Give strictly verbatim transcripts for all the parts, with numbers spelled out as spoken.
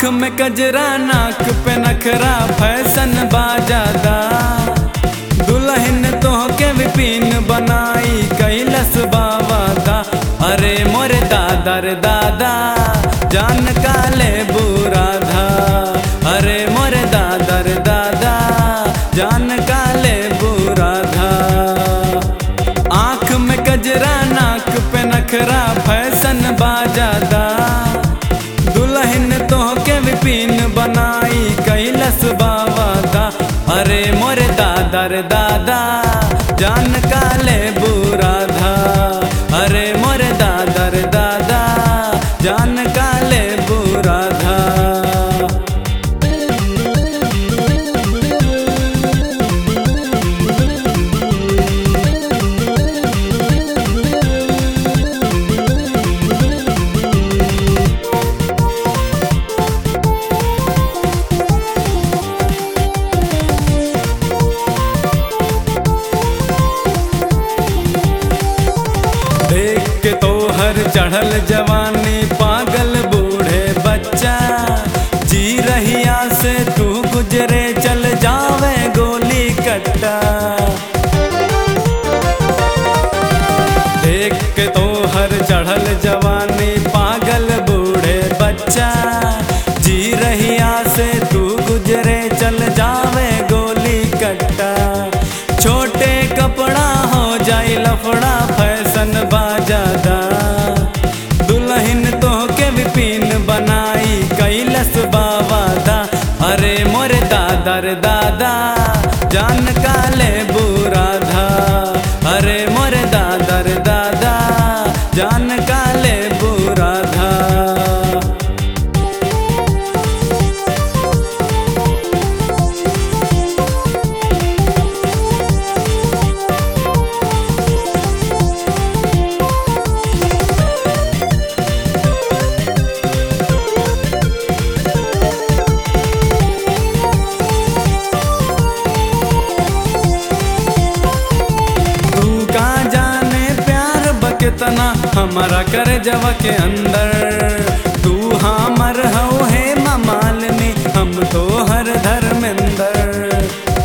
में कजरा नाक पे नखरा फैशन बाजादा दुल्हन तोहके विपिन बनाई कैलस बावादा। अरे मोरे दादा रे दादा जान काले बुरा था। अरे मोरे दादा रे दादा जान काले बुरा था। आँख में कजरा नाक पे नखरा फैशन बाजादा दुल्हन तोहके विपिन बनाई कैलस बावादा। अरे मोरे दादा रे दादा जान काले बुरा था। अरे मोरे दादा रे दादा जान काले बुरा था। देख के तो हर चढ़ल जवानी पागल बूढ़े बच्चा जी रहिया से तू गुजरे चल जावे गोली कट्टा। देख के तो हर चढ़ल जवानी पागल बूढ़े बच्चा जी रहिया से तू गुजरे चल जावे गोली कट्टा। छोटे कपड़ा हो जाई लफड़ा फैशन बाजादा दुल्हन तोहके विपिन बनाई कैलस बावादा। अरे मोरे दादा रे दादा जान काले बुरा था। अरे मोरे दादा रे दादा जान काले बुरा था। कितना हमारा कर जवा के अंदर तू हमर हो है मामालनी हम तो हर धर्मेंद्र।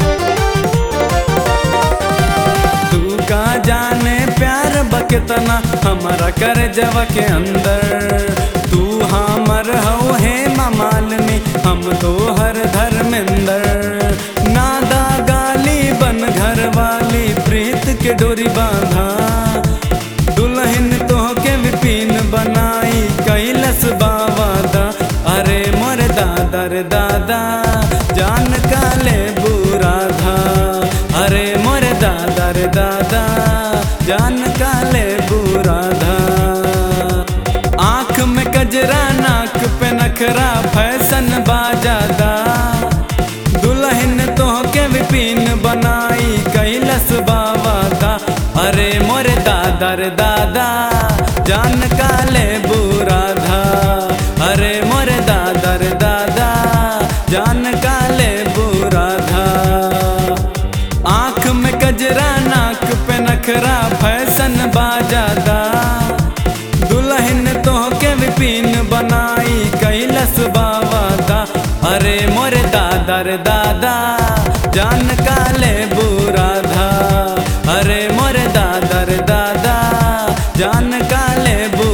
तू का जाने प्यार बकितना हमारा कर जवा के अंदर तू हमर हो है मामालनी हम तो हर धर्मेंद्र। नादा गाली बन घर वाली प्रीत के डोरी बांधा दुल्हन तोहके विपिन बनाई कैलस बावादा। अरे मोरे दादा रे दादा जान काले बुरा था। अरे मोरे दादा रे दादा जान काले बुरा था। आँख में कजरा नाक पे नखरा फैशन बाजादा दुल्हन तोहके विपिन बनाई कैलस बावादा। अरे मोरे दादा रे दादा जान काले बुरा था। अरे मोरे दादा रे दादा जान काले बुरा था। आँख में कजरा नाक पे नखरा फैशन बाजादा दुल्हन तोहके विपिन बनाई कैलस बावादा। अरे मोरे दादा रे दादा जान काले बुरा था। अरे मोरे दादा रे दादा जान काले बुरा